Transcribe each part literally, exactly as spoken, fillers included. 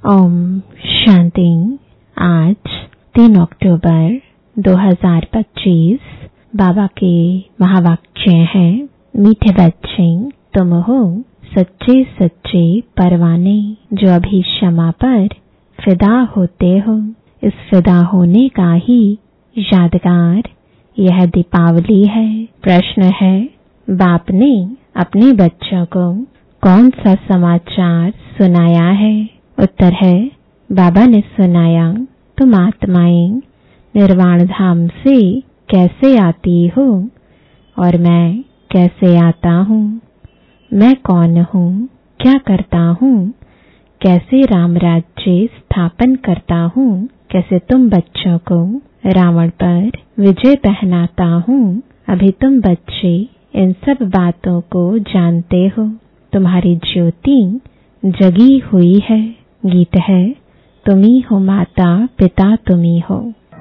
ओम शांति। आज तीन अक्टूबर दो हज़ार पच्चीस बाबा के महावाक्य हैं, मीठे बच्चे तुम हो सच्चे सच्चे परवाने जो अभी क्षमा पर फिदा होते हो। इस फिदा होने का ही यादगार यह दीपावली है। प्रश्न है, बाप ने अपने बच्चों को कौन सा समाचार सुनाया है? उत्तर है, बाबा ने सुनाया, तुम आत्माएं निर्वाण धाम से कैसे आती हो और मैं कैसे आता हूँ। मैं कौन हूँ, क्या करता हूँ, कैसे राम राज्य स्थापन करता हूँ, कैसे तुम बच्चों को रावण पर विजय पहनाता हूँ। अभी तुम बच्चे इन सब बातों को जानते हो। तुम्हारी ज्योति जगी हुई है। गीत है, तुम्ही हो माता पिता तुम्ही हो।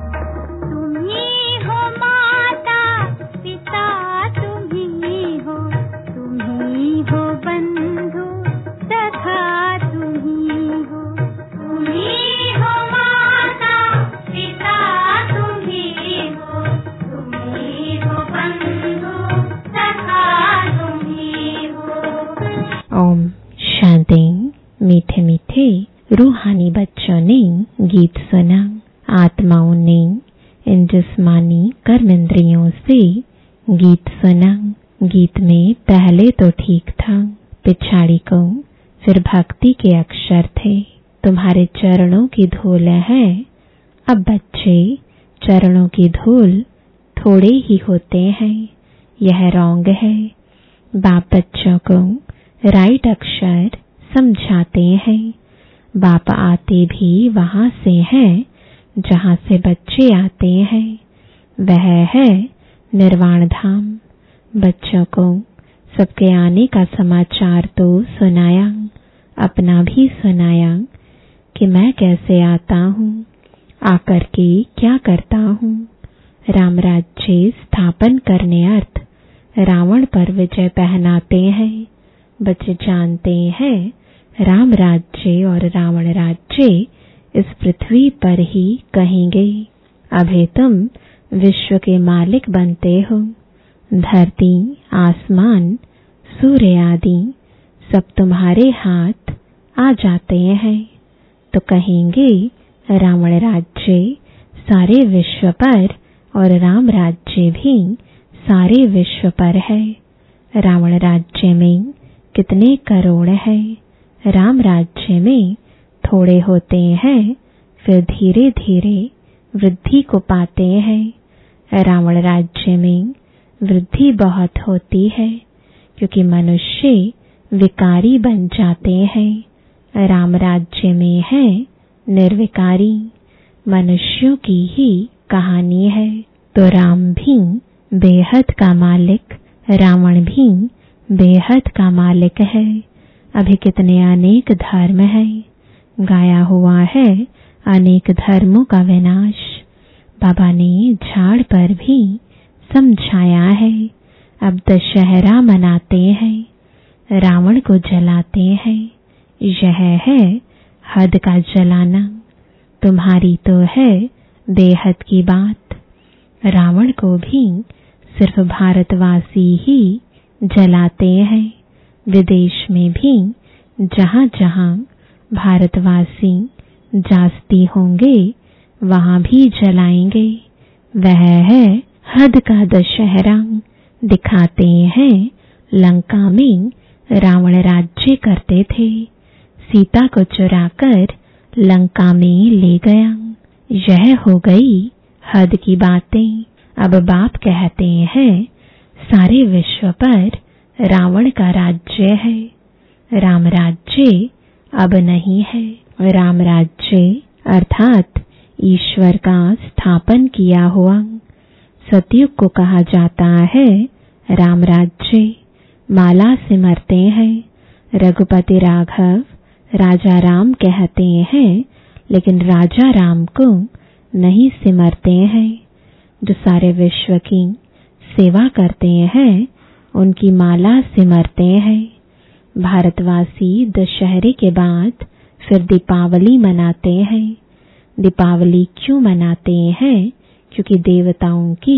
तुम्ही हो माता पिता तुम्ही हो, तुम्ही हो बंधु सखा तुम्ही हो। तुम्ही हो माता पिता तुम्ही हो, तुम्ही हो बंधु सखा तुम्ही हो। ओम शांति। मीठे मीठे रूहानी बच्चों ने गीत सुना। आत्माओं ने इन जिस्मानी कर्म इंद्रियों से गीत सुना। गीत में पहले तो ठीक था, पिछाड़ी को फिर भक्ति के अक्षर थे। तुम्हारे चरणों की धूल है। अब बच्चे चरणों की धूल थोड़े ही होते हैं, यह रॉन्ग है। बाप बच्चों को राइट अक्षर समझाते हैं। बाप आते भी वहां से हैं जहां से बच्चे आते हैं, वह है निर्वाण धाम। बच्चों को सबके आने का समाचार तो सुनाया, अपना भी सुनाया कि मैं कैसे आता हूँ, आकर के क्या करता हूँ। राम राज्य स्थापन करने अर्थ रावण पर विजय पहनाते हैं। बच्चे जानते हैं राम राज्य और रावण राज्य इस पृथ्वी पर ही कहेंगे। अभी तुम विश्व के मालिक बनते हो। धरती, आसमान, सूर्य आदि सब तुम्हारे हाथ आ जाते हैं तो कहेंगे रावण राज्य सारे विश्व पर और राम राज्य भी सारे विश्व पर है। रावण राज्य में कितने करोड़ है, राम राज्य में थोड़े होते हैं, फिर धीरे धीरे वृद्धि को पाते हैं। रावण राज्य में वृद्धि बहुत होती है क्योंकि मनुष्य विकारी बन जाते हैं। राम राज्य में है निर्विकारी, मनुष्यों की ही कहानी है। तो राम भी बेहद का मालिक, रावण भी बेहद का मालिक है। अभी कितने अनेक धर्म है, गाया हुआ है अनेक धर्मों का विनाश। बाबा ने झाड़ पर भी समझाया है। अब दशहरा मनाते हैं, रावण को जलाते हैं, यह है हद का जलाना। तुम्हारी तो है बेहद की बात। रावण को भी सिर्फ भारतवासी ही जलाते हैं। विदेश में भी जहां जहां भारतवासी जास्ती होंगे वहां भी जलाएंगे। वह है हद का दशहरा। दिखाते हैं लंका में रावण राज्य करते थे, सीता को चुराकर लंका में ले गया। यह हो गई हद की बातें। अब बाप कहते हैं सारे विश्व पर रावण का राज्य है, राम राज्य अब नहीं है। राम राज्य अर्थात ईश्वर का स्थापन किया हुआ सतयुग को कहा जाता है राम राज्य। माला सिमरते हैं, रघुपति राघव राजा राम कहते हैं, लेकिन राजा राम को नहीं सिमरते हैं। जो सारे विश्व की सेवा करते हैं उनकी माला सिमरते हैं। भारतवासी दशहरे के बाद फिर दीपावली मनाते हैं। दीपावली क्यों मनाते हैं? क्योंकि देवताओं की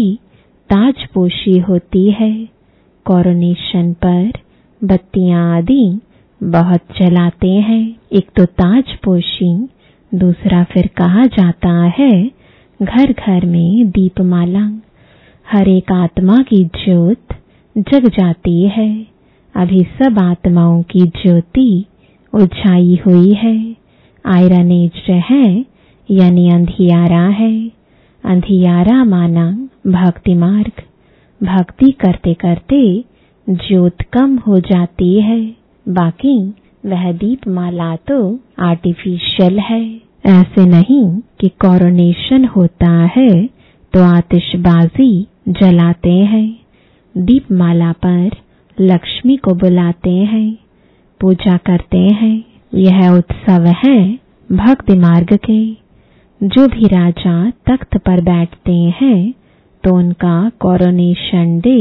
ताजपोशी होती है। कोरोनेशन पर बत्तियां आदि बहुत जलाते हैं। एक तो ताजपोशी, दूसरा फिर कहा जाता है घर घर में दीपमाला। हर एक आत्मा की ज्योत जग जाती है। अभी सब आत्माओं की ज्योति उलझाई हुई है। आयरन एज है यानी अंधियारा है। अंधियारा माना भक्ति मार्ग। भक्ति करते करते ज्योत कम हो जाती है। बाकी वह दीपमाला तो आर्टिफिशियल है। ऐसे नहीं कि कोरोनेशन होता है तो आतिशबाजी जलाते हैं। दीपमाला पर लक्ष्मी को बुलाते हैं, पूजा करते हैं। यह उत्सव है भक्ति मार्ग के। जो भी राजा तख्त पर बैठते हैं तो उनका कोरोनेशन डे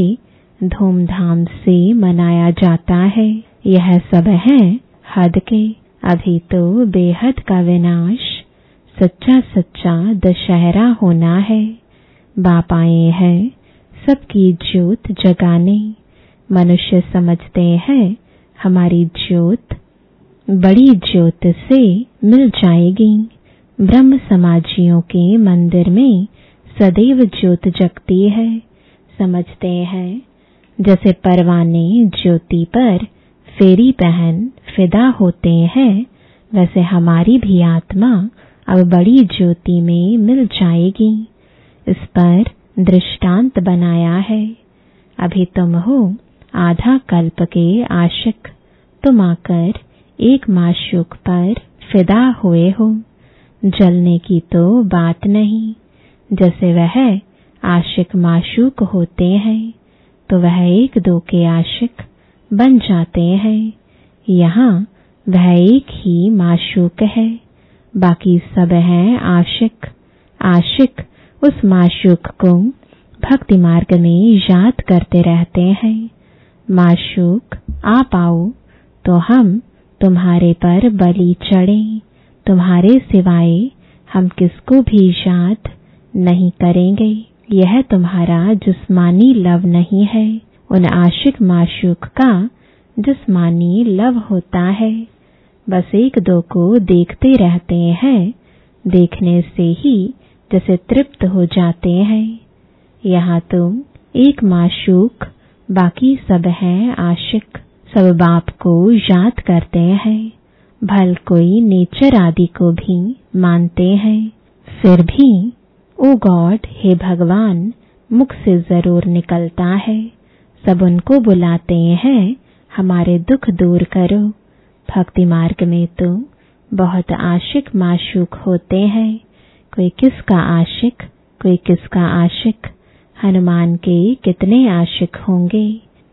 धूमधाम से मनाया जाता है। यह सब है हद के। अभी तो बेहद का विनाश, सच्चा सच्चा दशहरा होना है। बाप आए हैं सबकी ज्योत जगाने। मनुष्य समझते हैं हमारी ज्योत बड़ी ज्योत से मिल जाएगी। ब्रह्म समाजियों के मंदिर में सदैव ज्योत जगती है। समझते हैं जैसे परवाने ज्योति पर फेरी पहन फिदा होते हैं, वैसे हमारी भी आत्मा अब बड़ी ज्योति में मिल जाएगी। इस पर दृष्टांत बनाया है। अभी तुम हो आधा कल्प के आशिक। तुम आकर एक माशूक पर फिदा हुए हो। जलने की तो बात नहीं। जैसे वह आशिक माशूक होते हैं तो वह एक दो के आशिक बन जाते हैं। यहाँ वह एक ही माशूक है, बाकी सब हैं आशिक। आशिक उस माशूक को भक्ति मार्ग में याद करते रहते हैं। माशूक आप आओ तो हम तुम्हारे पर बलि चढ़ें। तुम्हारे सिवाय हम किसको भी याद नहीं करेंगे। यह तुम्हारा जिस्मानी लव नहीं है। उन आशिक माशूक का जिस्मानी लव होता है। बस एक दो को देखते रहते हैं। देखने से ही जैसे तृप्त हो जाते हैं। यहाँ तो एक माशूक, बाकी सब हैं आशिक। सब बाप को याद करते हैं। भल कोई नेचर आदि को भी मानते हैं। फिर भी ओ गॉड, हे भगवान, मुख से जरूर निकलता है। सब उनको बुलाते हैं हमारे दुख दूर करो। भक्ति मार्ग में तो बहुत आशिक माशूक होते हैं। कोई किसका आशिक, कोई किसका आशिक। हनुमान के कितने आशिक होंगे।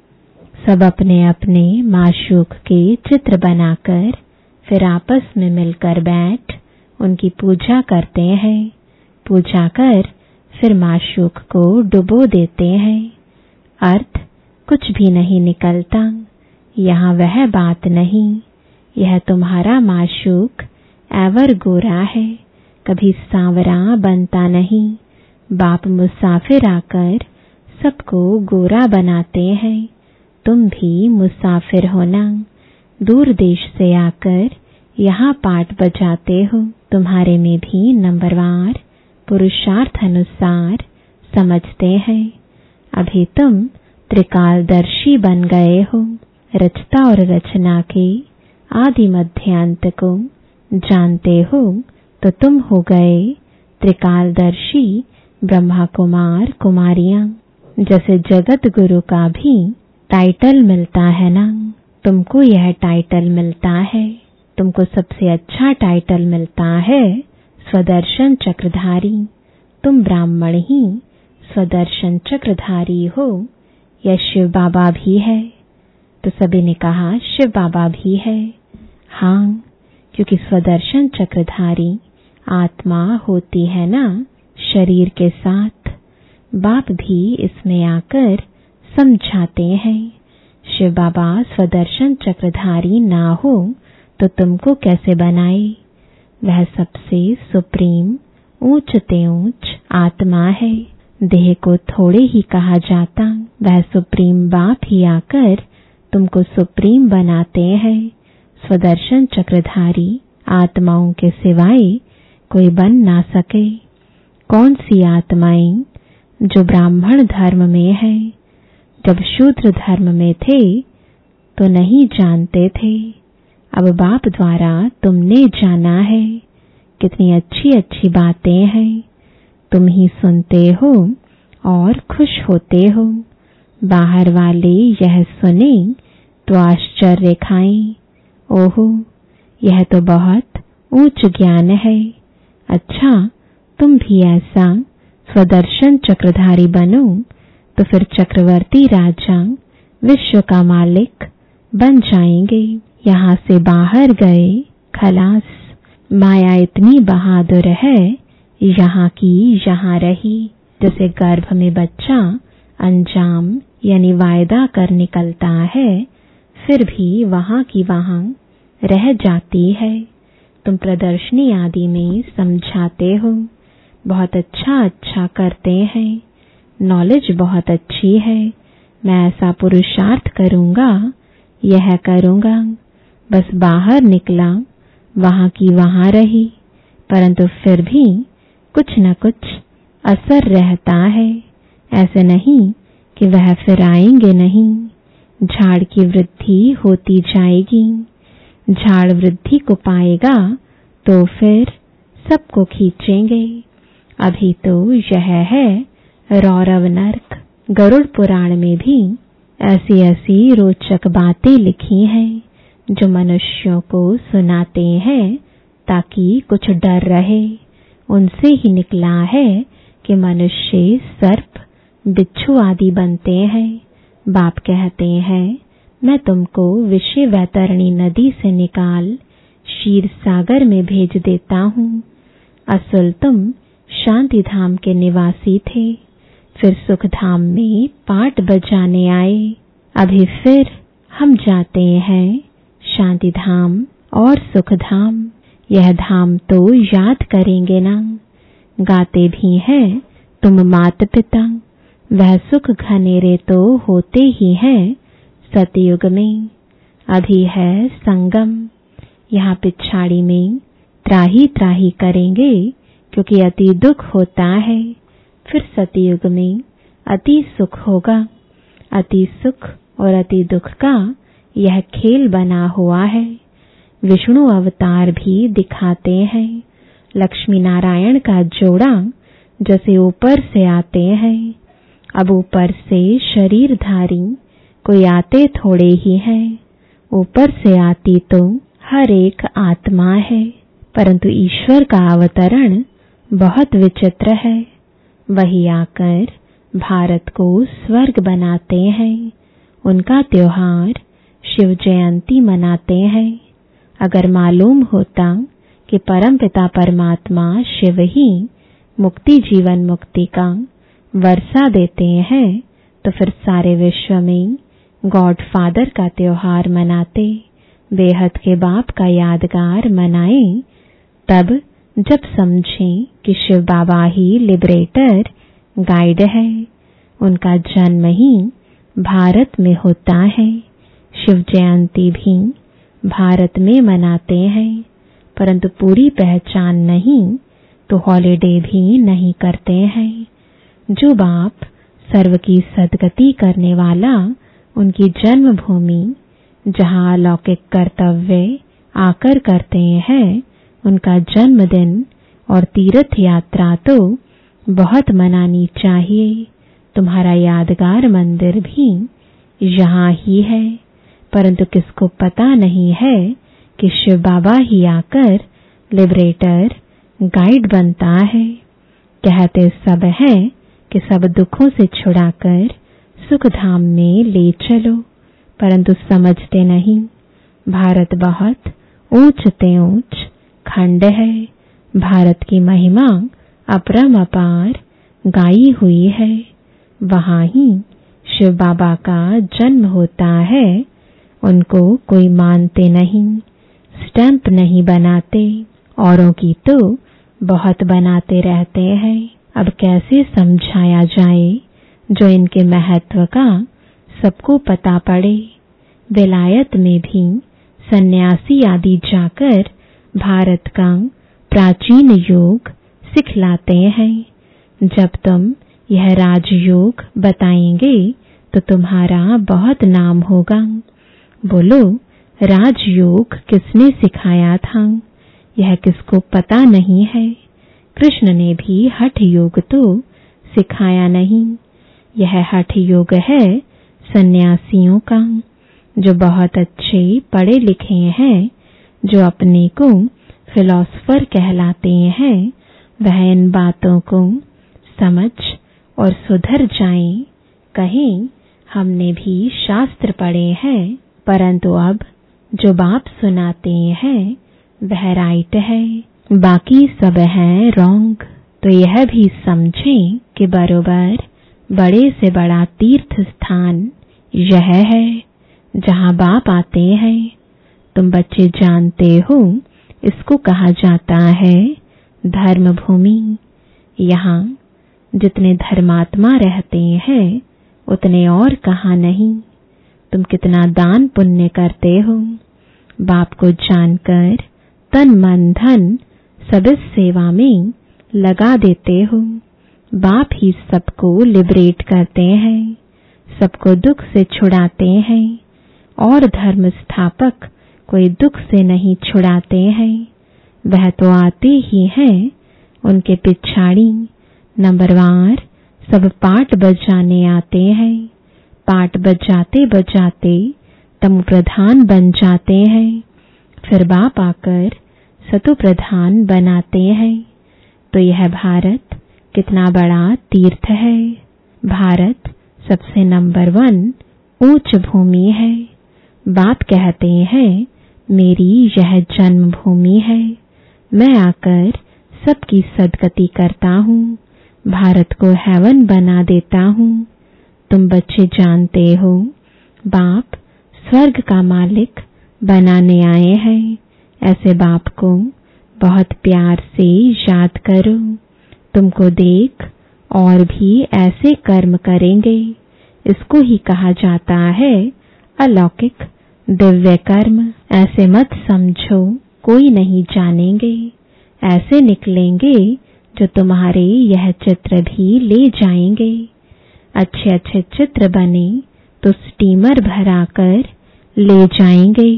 सब अपने अपने माशूक के चित्र बनाकर फिर आपस में मिलकर बैठ उनकी पूजा करते हैं। पूजा कर फिर माशूक को डुबो देते हैं। अर्थ कुछ भी नहीं निकलता। यहाँ वह बात नहीं। यह तुम्हारा माशूक एवर गोरा है, कभी सांवरा बनता नहीं। बाप मुसाफिर आकर सबको गोरा बनाते हैं। तुम भी मुसाफिर होना। दूर देश से आकर यहाँ पाठ बजाते हो। तुम्हारे में भी नंबरवार पुरुषार्थ अनुसार समझते हैं। अभी तुम त्रिकालदर्शी बन गए हो। रचता और रचना के आदि मध्यांत को जानते हो तो तुम हो गए त्रिकालदर्शी ब्रह्मा कुमार कुमारियां। जैसे जगत गुरु का भी टाइटल मिलता है ना, तुमको यह टाइटल मिलता है। तुमको सबसे अच्छा टाइटल मिलता है स्वदर्शन चक्रधारी। तुम ब्राह्मण ही स्वदर्शन चक्रधारी हो या शिव बाबा भी है? तो सभी ने कहा शिव बाबा भी है। हाँ, क्योंकि स्वदर्शन चक्रधारी आत्मा होती है ना शरीर के साथ। बाप भी इसमें आकर समझाते हैं। शिव बाबा स्वदर्शन चक्रधारी ना हो तो तुमको कैसे बनाए। वह सबसे सुप्रीम ऊंच ते ऊंच आत्मा है। देह को थोड़े ही कहा जाता, वह सुप्रीम बाप ही आकर तुमको सुप्रीम बनाते हैं। स्वदर्शन चक्रधारी आत्माओं के सिवाय कोई बन ना सके। कौन सी आत्माएं जो ब्राह्मण धर्म में है, जब शूद्र धर्म में थे तो नहीं जानते थे, अब बाप द्वारा तुमने जाना है। कितनी अच्छी अच्छी बातें हैं, तुम ही सुनते हो और खुश होते हो। बाहर वाले यह सुने तो आश्चर्य खाएं, ओहो यह तो बहुत ऊंच ज्ञान है। अच्छा तुम भी ऐसा स्वदर्शन चक्रधारी बनो तो फिर चक्रवर्ती राजा विश्व का मालिक बन जाएंगे। यहाँ से बाहर गए खलास। माया इतनी बहादुर है, यहाँ की यहाँ रही। जैसे गर्भ में बच्चा अंजाम यानी वायदा कर निकलता है, फिर भी वहाँ की वहाँ रह जाती है। तुम प्रदर्शनी आदि में समझाते हो, बहुत अच्छा अच्छा करते हैं, नॉलेज बहुत अच्छी है। मैं ऐसा पुरुषार्थ करूँगा, यह करूँगा। बस बाहर निकला, वहाँ की वहाँ रही, परंतु फिर भी कुछ न कुछ असर रहता है। ऐसे नहीं कि वह फिर आएंगे नहीं। झाड़ की वृद्धि होती जाएगी। झाड़ वृद्धि को पाएगा तो फिर सबको खींचेंगे। अभी तो यह है रौरव नर्क। गरुड़ पुराण में भी ऐसी ऐसी रोचक बातें लिखी हैं जो मनुष्यों को सुनाते हैं ताकि कुछ डर रहे। उनसे ही निकला है कि मनुष्य सर्प बिच्छू आदि बनते हैं। बाप कहते हैं मैं तुमको विषय वैतरणी नदी से निकाल क्षीर सागर में भेज देता हूँ। असल तुम शांति धाम के निवासी थे, फिर सुख धाम में पाट बजाने आए। अभी फिर हम जाते हैं शांति धाम और सुख धाम। यह धाम तो याद करेंगे ना। गाते भी हैं तुम मात पिता, वह सुख घनेरे तो होते ही हैं सतयुग में। अभी है संगम, यहाँ पिछाड़ी में त्राही त्राही करेंगे क्योंकि अति दुख होता है। फिर सतयुग में अति सुख होगा। अति सुख और अति दुख का यह खेल बना हुआ है। विष्णु अवतार भी दिखाते हैं। लक्ष्मी नारायण का जोड़ा जैसे ऊपर से आते हैं। अब ऊपर से शरीरधारी कोई आते थोड़े ही हैं। ऊपर से आती तो हर एक आत्मा है, परंतु ईश्वर का अवतरण बहुत विचित्र है। वही आकर भारत को स्वर्ग बनाते हैं। उनका त्योहार शिव जयंती मनाते हैं। अगर मालूम होता कि परमपिता परमात्मा शिव ही मुक्ति जीवन मुक्ति का वर्षा देते हैं तो फिर सारे विश्व में गॉड फादर का त्योहार मनाते, बेहद के बाप का यादगार मनाए। तब जब समझें कि शिव बाबा ही लिबरेटर गाइड है, उनका जन्म ही भारत में होता है। शिव जयंती भी भारत में मनाते हैं, परंतु पूरी पहचान नहीं तो हॉलिडे भी नहीं करते हैं। जो बाप सर्व की सद्गति करने वाला उनकी जन्मभूमि जहाँ अलौकिक कर्तव्य आकर करते हैं, उनका जन्मदिन और तीर्थ यात्रा तो बहुत मनानी चाहिए। तुम्हारा यादगार मंदिर भी यहाँ ही है, परंतु किसको पता नहीं है कि शिव बाबा ही आकर लिबरेटर गाइड बनता है। कहते सब हैं कि सब दुखों से छुड़ाकर सुख धाम में ले चलो, परंतु समझते नहीं। भारत बहुत ऊंच ते ऊंच खंड है। भारत की महिमा अपरम अपार गाई हुई है। वहाँ ही शिव बाबा का जन्म होता है। उनको कोई मानते नहीं। स्टैंप नहीं बनाते, औरों की तो बहुत बनाते रहते हैं। अब कैसे समझाया जाए जो इनके महत्व का सबको पता पड़े। विलायत में भी सन्यासी आदि जाकर भारत का प्राचीन योग सिखलाते हैं। जब तुम यह राजयोग बताएंगे तो तुम्हारा बहुत नाम होगा। बोलो, राजयोग किसने सिखाया था? यह किसको पता नहीं है। कृष्ण ने भी हठ योग तो सिखाया नहीं। यह हठ योग है सन्यासियों का, जो बहुत अच्छे पढ़े लिखे हैं, जो अपने को फिलोसोफर कहलाते हैं। वह इन बातों को समझ और सुधर जाएं। कहीं हमने भी शास्त्र पढ़े हैं, परंतु अब जो बाप सुनाते हैं वह राइट है, बाकी सब है रॉन्ग। तो यह भी समझें कि बरोबर बड़े से बड़ा तीर्थ स्थान यह है जहाँ बाप आते हैं। तुम बच्चे जानते हो, इसको कहा जाता है धर्म भूमि। यहाँ जितने धर्मात्मा रहते हैं उतने और कहाँ नहीं। तुम कितना दान पुण्य करते हो, बाप को जानकर तन मन धन सब इस सेवा में लगा देते हो। बाप ही सबको लिबरेट करते हैं, सबको दुख से छुड़ाते हैं, और धर्म स्थापक कोई दुख से नहीं छुड़ाते हैं। वह तो आते ही हैं, उनके पिछाड़ी नंबरवार सब पाठ बजाने आते हैं। पाठ बजाते बजाते तमु प्रधान बन जाते हैं, फिर बाप आकर सतु प्रधान बनाते हैं। तो यह भारत कितना बड़ा तीर्थ है। भारत सबसे नंबर वन ऊंच भूमि है। बाप कहते हैं, मेरी यह जन्म भूमि है। मैं आकर सबकी सदगति करता हूँ, भारत को हेवन बना देता हूँ। तुम बच्चे जानते हो, बाप स्वर्ग का मालिक बनाने आए हैं। ऐसे बाप को बहुत प्यार से याद करो। तुमको देख और भी ऐसे कर्म करेंगे। इसको ही कहा जाता है अलौकिक दिव्य कर्म। ऐसे मत समझो कोई नहीं जानेंगे। ऐसे निकलेंगे जो तुम्हारे यह चित्र भी ले जाएंगे। अच्छे अच्छे चित्र बने तो स्टीमर भराकर ले जाएंगे।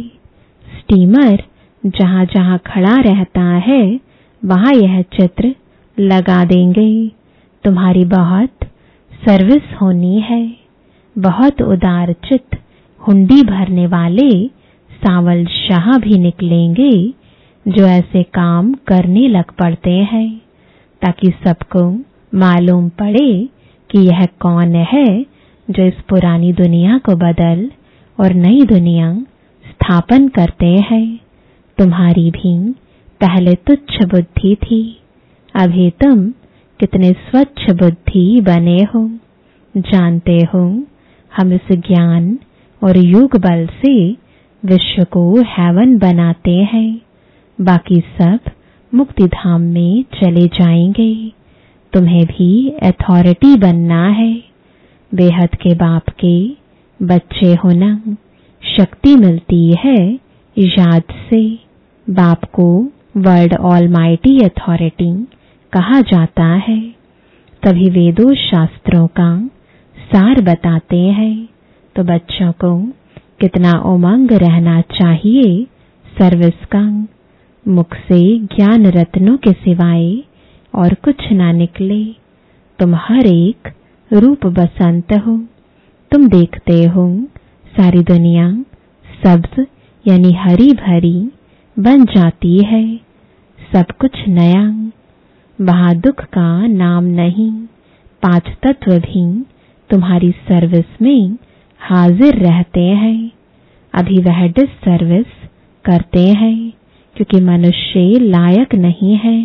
स्टीमर जहाँ जहाँ खड़ा रहता है वहाँ यह चित्र लगा देंगे। तुम्हारी बहुत सर्विस होनी है। बहुत उदार चित्त हुंडी भरने वाले सावल शाह भी निकलेंगे जो ऐसे काम करने लग पड़ते हैं, ताकि सबको मालूम पड़े कि यह कौन है जो इस पुरानी दुनिया को बदल और नई दुनिया स्थापन करते हैं। तुम्हारी भी पहले तुच्छ बुद्धि थी, अभी तुम कितने स्वच्छ बुद्धि बने हो। जानते हो, हम इस ज्ञान और योग बल से विश्व को हेवन बनाते हैं। बाकी सब मुक्ति धाम में चले जाएंगे। तुम्हें भी अथॉरिटी बनना है। बेहद के बाप के बच्चे होना शक्ति मिलती है याद से। बाप को वर्ल्ड ऑलमाइटी अथॉरिटी कहा जाता है। तभी वेदों शास्त्रों का सार बताते हैं। तो बच्चों को कितना उमंग रहना चाहिए सर्विस का। मुख से ज्ञान रत्नों के सिवाय और कुछ ना निकले। तुम हर एक रूप बसंत हो। तुम देखते हो सारी दुनिया सब्ज यानी हरी भरी बन जाती है। सब कुछ नया, वहाँ दुख का नाम नहीं। पांच तत्व भी तुम्हारी सर्विस में हाजिर रहते हैं। अभी वह डिससर्विस करते हैं क्योंकि मनुष्य लायक नहीं है।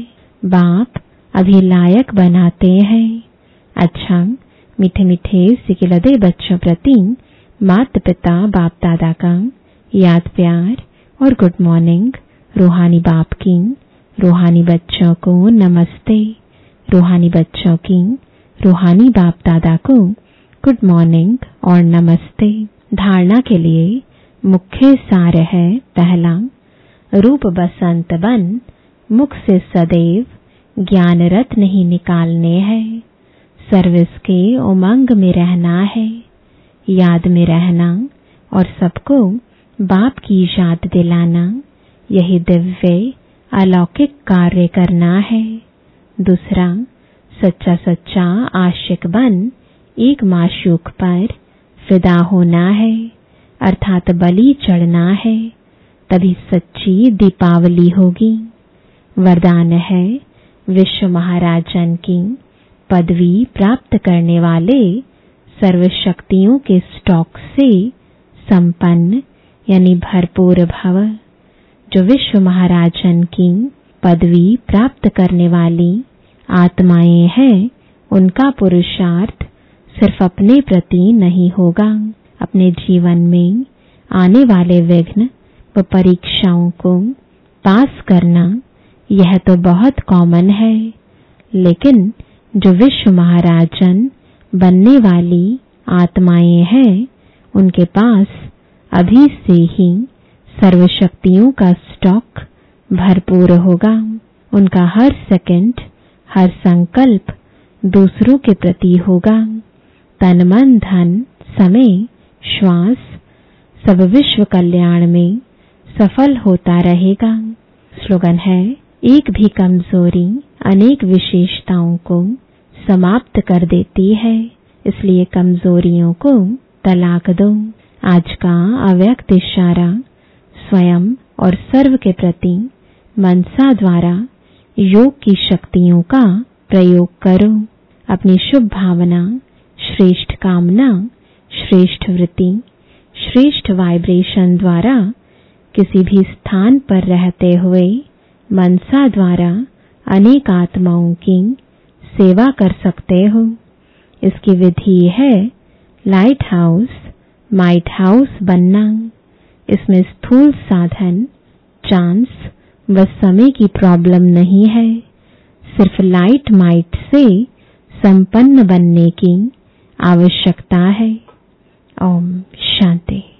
बाप अभी लायक बनाते हैं। अच्छा, मीठे मीठे सिकिलदे बच्चों प्रति माता पिता बाप दादा का याद प्यार और गुड मॉर्निंग। रूहानी बाप की रूहानी बच्चों को नमस्ते। रूहानी बच्चों की रूहानी बाप दादा को गुड मॉर्निंग और नमस्ते। धारणा के लिए मुख्य सार है, पहला, रूप बसंत बन मुख से सदैव ज्ञान रत्न ही निकालने हैं। सर्विस के उमंग में रहना है, याद में रहना और सबको बाप की याद दिलाना, यही दिव्य अलौकिक कार्य करना है। दूसरा, सच्चा सच्चा आशिक बन एक माशूक पर फिदा होना है, अर्थात बलि चढ़ना है, तभी सच्ची दीपावली होगी। वरदान है, विश्व महाराजन की पदवी प्राप्त करने वाले सर्वशक्तियों के स्टॉक से संपन्न यानी भरपूर भव। जो विश्व महाराजन की पदवी प्राप्त करने वाली आत्माएं हैं, उनका पुरुषार्थ सिर्फ अपने प्रति नहीं होगा, अपने जीवन में आने वाले विघ्न व परीक्षाओं को पास करना यह तो बहुत कॉमन है। लेकिन जो विश्व महाराजन बनने वाली आत्माएं हैं, उनके पास अभी से ही सर्वशक्तियों का स्टॉक भरपूर होगा। उनका हर सेकंड, हर संकल्प दूसरों के प्रति होगा। तन मन धन समय श्वास सब विश्व कल्याण में सफल होता रहेगा। स्लोगन है, एक भी कमजोरी अनेक विशेषताओं को समाप्त कर देती है, इसलिए कमजोरियों को तलाक दो। आज का अव्यक्त इशारा स्वयं और सर्व के प्रति मनसा द्वारा योग की शक्तियों का प्रयोग करो। अपनी शुभ भावना, श्रेष्ठ कामना, श्रेष्ठ वृत्ति, श्रेष्ठ वाइब्रेशन द्वारा किसी भी स्थान पर रहते हुए मनसा द्वारा अनेक आत्माओं की सेवा कर सकते हो। इसकी विधि है लाइट हाउस माइट हाउस बनना। इसमें स्थूल साधन, चांस व समय की प्रॉब्लम नहीं है, सिर्फ लाइट माइट से संपन्न बनने की आवश्यकता है। ओम शांति।